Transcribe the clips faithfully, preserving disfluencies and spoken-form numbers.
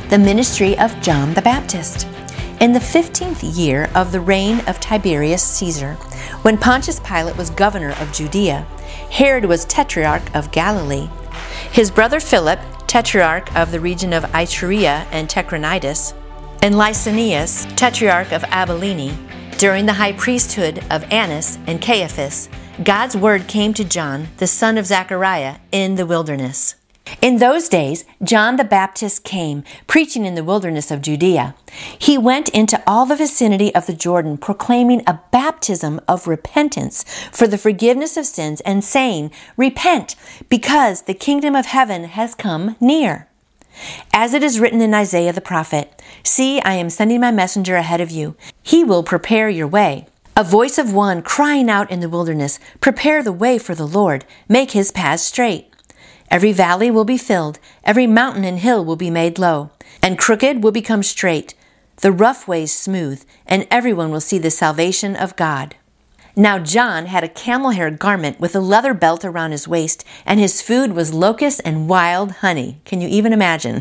The ministry of John the Baptist. In the fifteenth year of the reign of Tiberius Caesar, when Pontius Pilate was governor of Judea, Herod was tetrarch of Galilee. His brother Philip, tetrarch of the region of Iturea and Trachonitis, and Lysanias, tetrarch of Abilene, during the high priesthood of Annas and Caiaphas, God's word came to John, the son of Zechariah, in the wilderness. In those days, John the Baptist came, preaching in the wilderness of Judea. He went into all the vicinity of the Jordan, proclaiming a baptism of repentance for the forgiveness of sins, and saying, "Repent, because the kingdom of heaven has come near." As it is written in Isaiah the prophet, "See, I am sending my messenger ahead of you. He will prepare your way." A voice of one crying out in the wilderness, "Prepare the way for the Lord, make his paths straight." Every valley will be filled, every mountain and hill will be made low, and crooked will become straight, the rough ways smooth, and everyone will see the salvation of God. Now John had a camel hair garment with a leather belt around his waist, and his food was locusts and wild honey. Can you even imagine?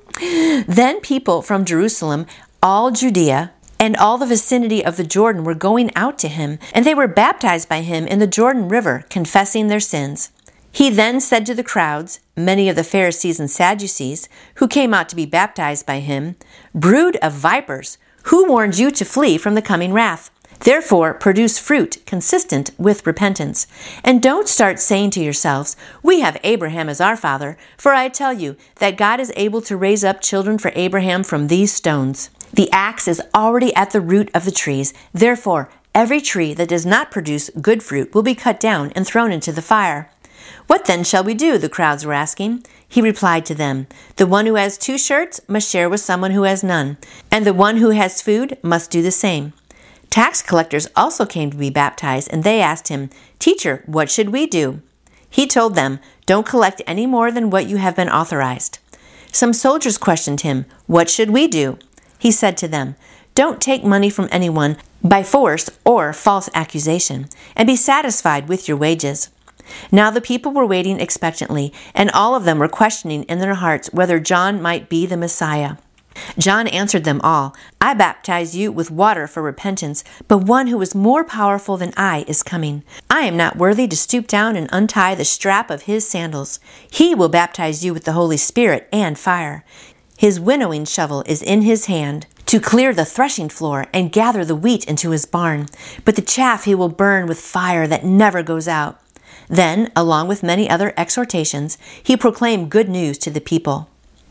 Then people from Jerusalem, all Judea, and all the vicinity of the Jordan were going out to him, and they were baptized by him in the Jordan River, confessing their sins. He then said to the crowds, many of the Pharisees and Sadducees, who came out to be baptized by him, "Brood of vipers, who warned you to flee from the coming wrath? Therefore, produce fruit consistent with repentance. And don't start saying to yourselves, 'We have Abraham as our father,' for I tell you that God is able to raise up children for Abraham from these stones. The axe is already at the root of the trees. Therefore, every tree that does not produce good fruit will be cut down and thrown into the fire." "What then shall we do?" the crowds were asking. He replied to them, "The one who has two shirts must share with someone who has none, and the one who has food must do the same." Tax collectors also came to be baptized, and they asked him, "Teacher, what should we do?" He told them, "Don't collect any more than what you have been authorized." Some soldiers questioned him, "What should we do?" He said to them, "Don't take money from anyone by force or false accusation, and be satisfied with your wages." Now the people were waiting expectantly, and all of them were questioning in their hearts whether John might be the Messiah. John answered them all, "I baptize you with water for repentance, but one who is more powerful than I is coming. I am not worthy to stoop down and untie the strap of his sandals. He will baptize you with the Holy Spirit and fire. His winnowing shovel is in his hand to clear the threshing floor and gather the wheat into his barn, but the chaff he will burn with fire that never goes out." Then, along with many other exhortations, he proclaimed good news to the people.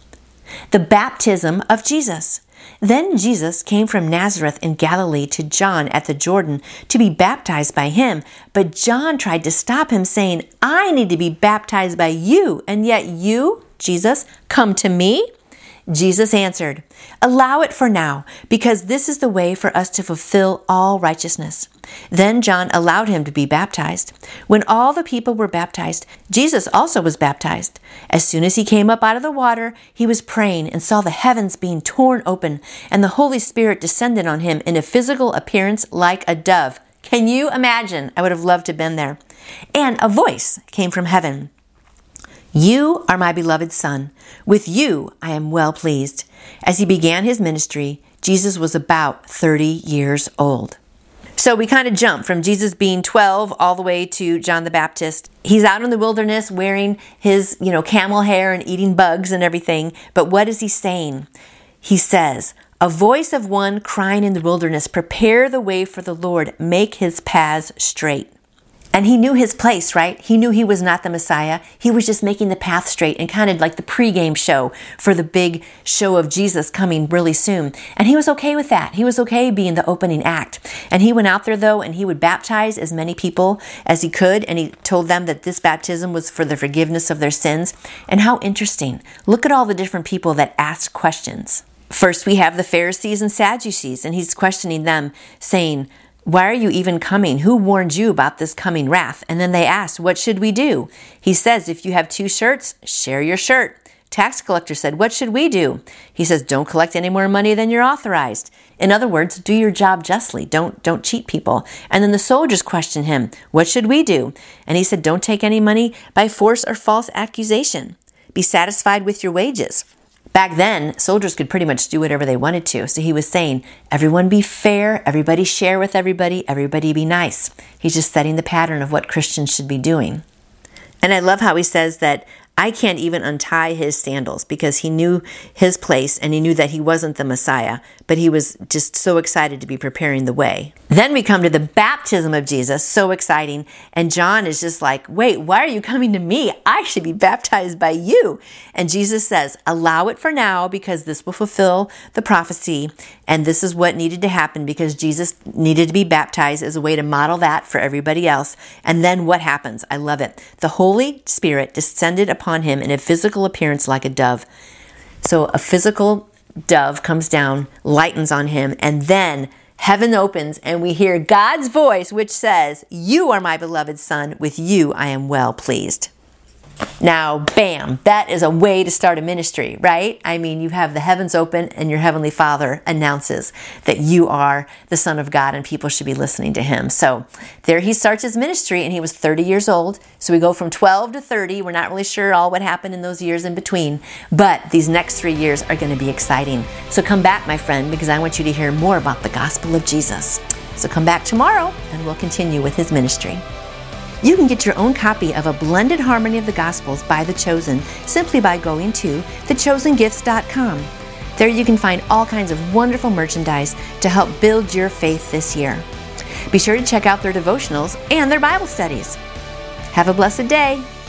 The baptism of Jesus. Then Jesus came from Nazareth in Galilee to John at the Jordan to be baptized by him. But John tried to stop him, saying, "I need to be baptized by you, and yet you, Jesus, come to me?" Jesus answered, "Allow it for now, because this is the way for us to fulfill all righteousness." Then John allowed him to be baptized. When all the people were baptized, Jesus also was baptized. As soon as he came up out of the water, he was praying and saw the heavens being torn open, and the Holy Spirit descended on him in a physical appearance like a dove. Can you imagine? I would have loved to have been there. And a voice came from heaven. "You are my beloved Son. With you I am well pleased." As he began his ministry, Jesus was about thirty years old. So we kind of jump from Jesus being twelve all the way to John the Baptist. He's out in the wilderness wearing his, you know, camel hair and eating bugs and everything. But what is he saying? He says, "A voice of one crying in the wilderness, 'Prepare the way for the Lord, make his paths straight.'" And he knew his place, right? He knew he was not the Messiah. He was just making the path straight and kind of like the pregame show for the big show of Jesus coming really soon. And he was okay with that. He was okay being the opening act. And he went out there, though, and he would baptize as many people as he could. And he told them that this baptism was for the forgiveness of their sins. And how interesting. Look at all the different people that asked questions. First, we have the Pharisees and Sadducees, and he's questioning them, saying, "Why are you even coming? Who warned you about this coming wrath?" And then they asked, "What should we do?" He says, "If you have two shirts, share your shirt." Tax collector said, "What should we do?" He says, "Don't collect any more money than you're authorized." In other words, do your job justly. Don't, don't cheat people. And then the soldiers questioned him, "What should we do?" And he said, "Don't take any money by force or false accusation. Be satisfied with your wages." Back then, soldiers could pretty much do whatever they wanted to. So he was saying, everyone be fair, everybody share with everybody, everybody be nice. He's just setting the pattern of what Christians should be doing. And I love how he says that I can't even untie his sandals, because he knew his place and he knew that he wasn't the Messiah, but he was just so excited to be preparing the way. Then we come to the baptism of Jesus, so exciting. And John is just like, wait, why are you coming to me? I should be baptized by you. And Jesus says, allow it for now, because this will fulfill the prophecy. And this is what needed to happen, because Jesus needed to be baptized as a way to model that for everybody else. And then what happens? I love it. The Holy Spirit descended upon him in a physical appearance like a dove. So a physical dove comes down, lightens on him, and then heaven opens and we hear God's voice, which says, you are my beloved Son, with you I am well pleased. Now, bam, that is a way to start a ministry, right? I mean, you have the heavens open and your Heavenly Father announces that you are the Son of God and people should be listening to him. So there he starts his ministry, and he was thirty years old. So we go from twelve to thirty. We're not really sure all what happened in those years in between, but these next three years are going to be exciting. So come back, my friend, because I want you to hear more about the gospel of Jesus. So come back tomorrow and we'll continue with his ministry. You can get your own copy of A Blended Harmony of the Gospels by The Chosen simply by going to the chosen gifts dot com. There you can find all kinds of wonderful merchandise to help build your faith this year. Be sure to check out their devotionals and their Bible studies. Have a blessed day.